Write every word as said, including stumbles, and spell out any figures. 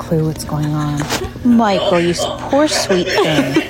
clue what's going on. Michael, you poor sweet thing.